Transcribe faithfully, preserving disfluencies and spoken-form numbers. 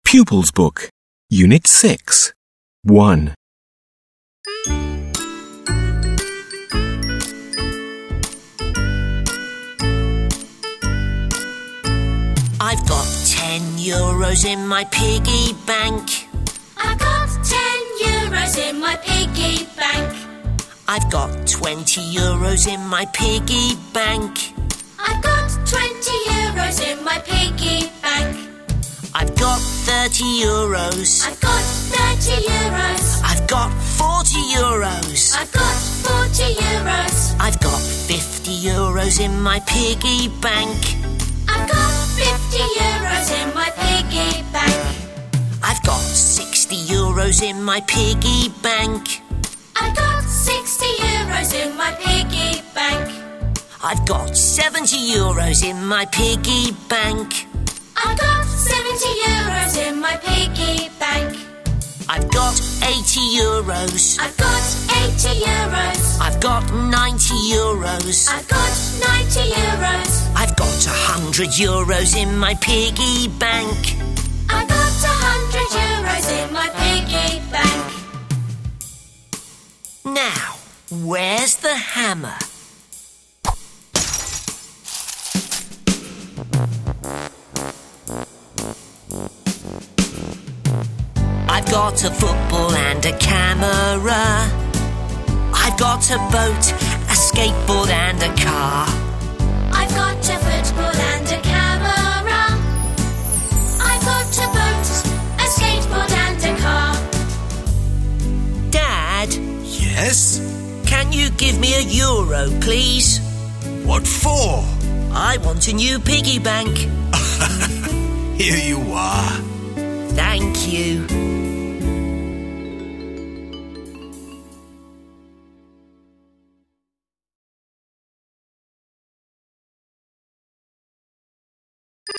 Pupils Book, Unit six, one. I've got ten euros in my piggy bank. I've got ten euros in my piggy bank. I've got twenty euros in my piggy bank. I've got twenty euros in my piggy bank. I've got thirty euros. I've got thirty euros. I've got forty euros. I've got forty euros. I've got fifty euros in my piggy bank. I've got fifty euros in my piggy bank. I've got sixty euros in my piggy bank. I've got sixty euros in my piggy bank. I've got seventy euros in my piggy bank. I've got seventy euros in my piggy bank. I've got eighty euros. I've got eighty euros. I've got ninety euros. I've got ninety euros. I've got a hundred euros in my piggy bank. I've got a hundred euros in my piggy bank. Now, where's the hammer? I've got a football and a camera. I've got a boat, a skateboard and a car. I've got a football and a camera. I've got a boat, a skateboard and a car. Dad, Yes? can you give me a euro, please? What for? I want a new piggy bank. Here you are. Thank you.